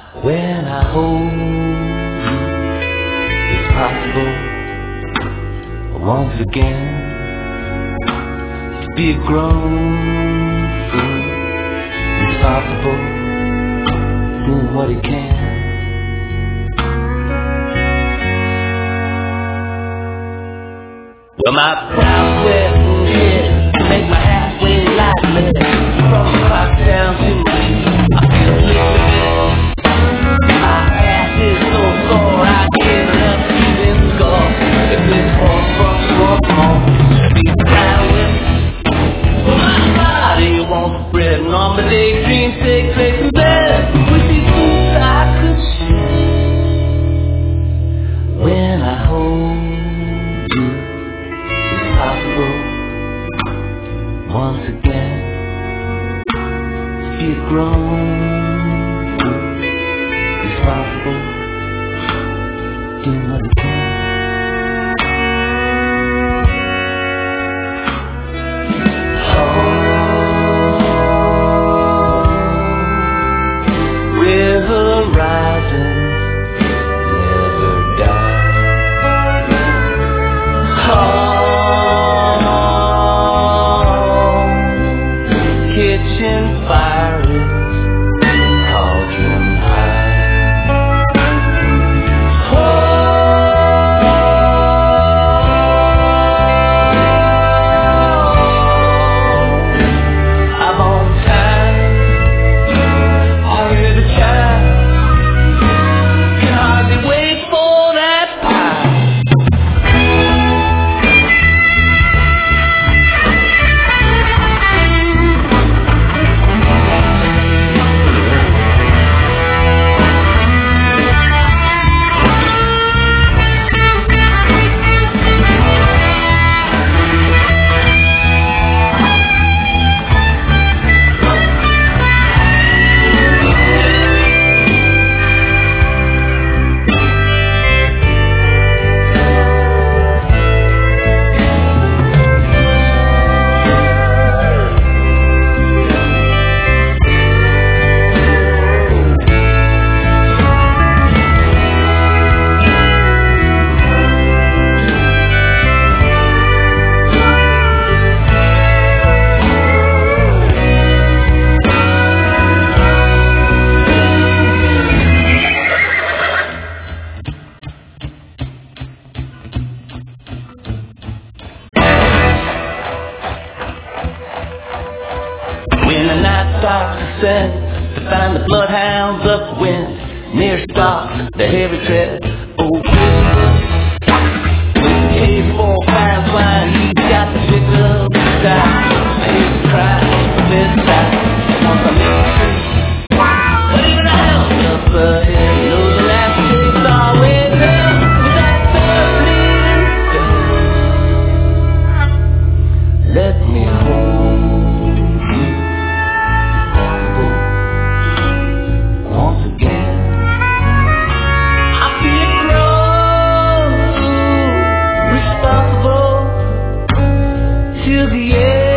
When I hold you, it's possible once again to be a grown fool, responsible, doing what he can. Well, my brow sweat and head make my halfway lightly. From the clock down to my feet, I feel sleepy. My ass is so sore, I can't even go. If this horse runs more, be drowning. My body wants bread, and on the daydream, take place in bed. With these boots I could share. When I hold you, it's possible once again to be a grown, responsible, doing what you can. Oh, river rising, never die. Oh, kitchen fire is cauldron high. I'm on time. Are you the child? Can hardly wait for that pie. When the night starts to set, to find the bloodhounds upwind, near stops the heavy tread. Oh, Christmas, with cave for fine swine, he's got the pick up the side. I hear the cry from this side. Once I make the street, but even the house up ahead, know the last days always hell with that third leading. Let me hold you. Once again, I feel grown, responsible till the end.